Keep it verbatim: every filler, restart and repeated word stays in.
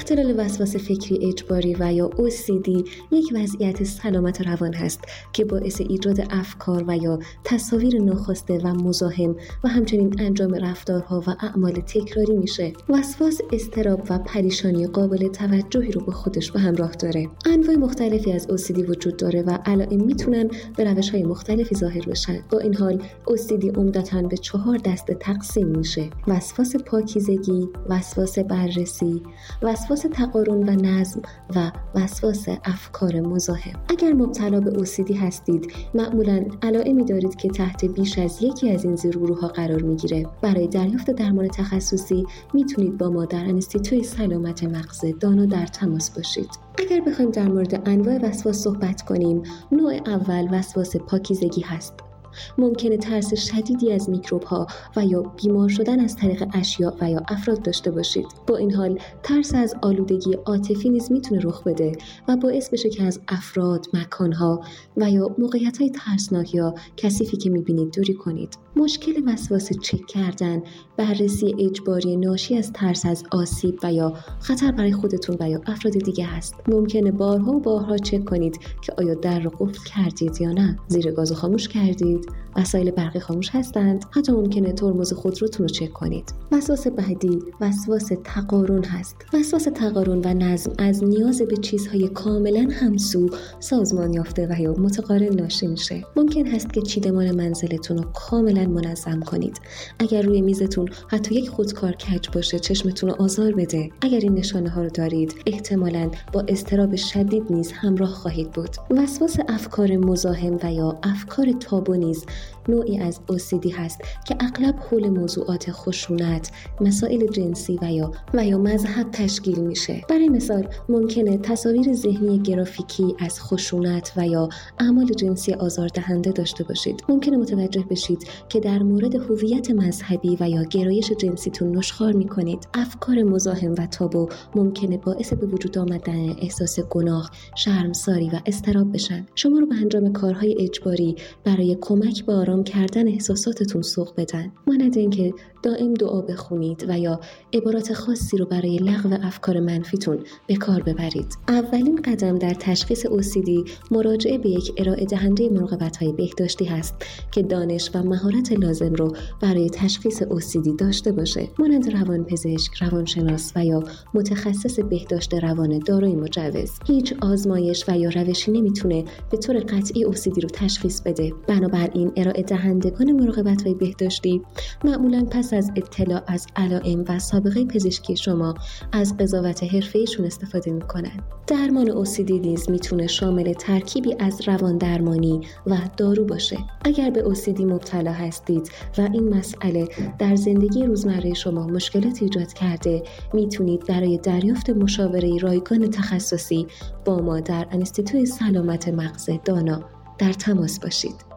اختلال وسواس فکری اجباری و یا او سی دی یک وضعیت سلامت روان هست که باعث ایجاد افکار و یا تصاویر ناخواسته و مزاحم و همچنین انجام رفتارها و اعمال تکراری میشه. وسواس اضطراب و پریشانی قابل توجهی رو به خودش به همراه داره. انواع مختلفی از او سی دی وجود داره و علائم میتونن به روش‌های مختلفی ظاهر بشن. با این حال او سی دی عمدتاً به چهار دسته تقسیم میشه: وسواس پاکیزگی، وسواس بررسی، وسواس تقارن و نظم و وسواس افکار مزاحم. اگر مبتلا به او سی دی هستید، معمولاً علائمی دارید که تحت بیش از یکی از این زیرگروه‌ها قرار میگیره. برای دریافت درمان تخصصی میتونید با ما در انستیتوی سلامت مغز دانا در تماس باشید. اگر بخوایم در مورد انواع وسواس صحبت کنیم، نوع اول وسواس پاکیزگی هست. ممکنه ترس شدیدی از میکروب‌ها و یا بیمار شدن از طریق اشیاء و یا افراد داشته باشید. با این حال ترس از آلودگی عاطفی نیز میتونه رخ بده و باعث بشه که از افراد، مکان‌ها و یا موقعیت‌های ترسناک یا کثیفی که میبینید دوری کنید. مشکل وسواس چک کردن، بررسی اجباری ناشی از ترس از آسیب و یا خطر برای خودتون و یا افراد دیگه هست. ممکنه بارها و بارها چک کنید که آیا در رو قفل کردید یا نه، زیر گاز خاموش کردید، وسایل برقی خاموش هستند، حتی ممکنه ترمز خودروتون رو چک کنید. وسواس بعدی وسواس تقارن هست. وسواس تقارن و نظم از نیاز به چیزهای کاملا همسو، سازمان یافته و یا متقارن ناشی میشه. ممکن هست که چیدمان منزلتون رو کاملا منظم کنید. اگر روی میزتون حتی یک خودکار کج باشه، چشمتون رو آزار بده. اگر این نشانه ها رو دارید، احتمالاً با اضطراب شدید نیز همراه خواهید بود. وسواس افکار مزاحم و یا افکار تابو نیز نوعی از او سی دی هست که اغلب حول موضوعات خشونت، مسائل جنسی و یا و یا مذهب تشکیل میشه. برای مثال ممکنه تصاویر ذهنی گرافیکی از خشونت و یا اعمال جنسی آزاردهنده داشته باشید. ممکنه متوجه بشید که در مورد هویت مذهبی و یا گرایش جنسیتون نشخوار میکنید. افکار مزاحم و تابو ممکنه باعث به وجود آمدن احساس گناه، شرمساری و اضطراب بشن. شما رو به انجام کارهای اجباری برای کمک به آرام کردن احساساتتون سوق بدن. مانند اینکه دائم دعا بخونید و یا عبارات خاصی رو برای لغو افکار منفیتون به کار ببرید. اولین قدم در تشخیص او سی دی مراجعه به یک ارائه دهنده مراقبت‌های بهداشتی هست که دانش و مهارت لازم رو برای تشخیص او سی دی داشته باشه، مانند روانپزشک، روانشناس و یا متخصص بهداشت روان دارای مجوز. هیچ آزمایش و یا روشی نمیتونه به طور قطعی او سی دی رو تشخیص بده. بنابراین ارائه دهندگان مراقبت‌های بهداشتی معمولاً پس از اطلاع از علائم و سابقه پزشکی شما از قضاوت حرفه‌ایشون استفاده می‌کنند. درمان او سی دی نیز میتونه شامل ترکیبی از روان درمانی و دارو باشه. اگر به او سی دی مبتلا هستید و این مسئله در زندگی روزمره شما مشکلات ایجاد کرده، میتونید برای دریافت مشاوره رایگان تخصصی با ما در انستیتوی سلامت مغز دانا در تماس باشید.